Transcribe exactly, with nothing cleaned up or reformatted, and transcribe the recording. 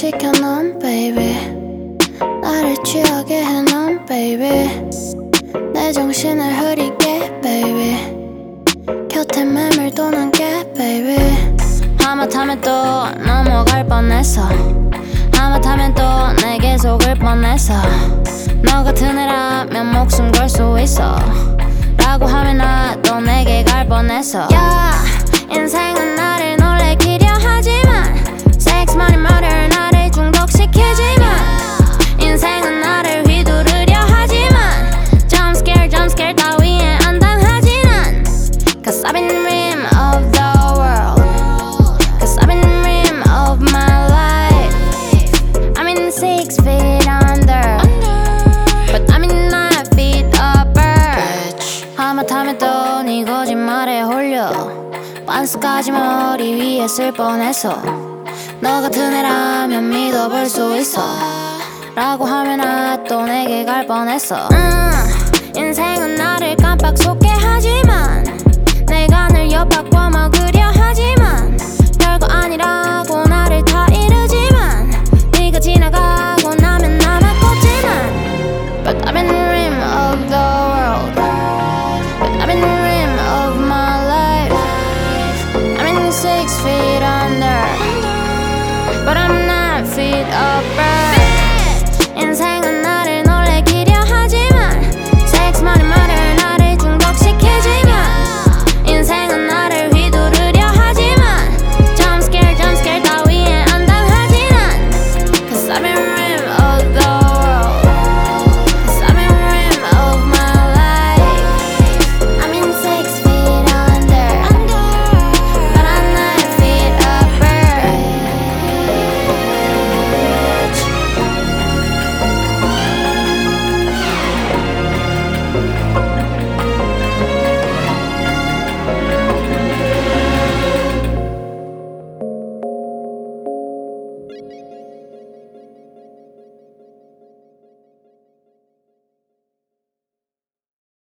시켜놓은 baby 나를 취하게 해놓은 baby 내 정신을 흐리게 baby 곁에 메밀도는 게 baby 하마터면 또 넘어갈 뻔했어 하마터면 또 내게 속을 뻔했어 너 같은 애라면 목숨 걸 수 있어 라고 하면 나 또 내게 갈 뻔했어 yeah, 인생은 나를 놀래키려 하지만 섹스 많이 말을 나를 중독시키지만 인생은 나를 휘두르려 하지만 Jump scare jump scare 따위에 안 당하지 난 Cause I've been the rim of the world Cause I've been the rim of my life I'm in six feet under But I'm in nine feet upper 하마터면 또 네 거짓말에 홀려 반스까지 머리 위에 쓸 뻔했어 너 같은 애라면 믿어볼 수 있어 라고 하면 나 또 내게 갈 뻔했어 음, 인생은 나를 깜빡 속게 하지만 내가 늘 엿바꿔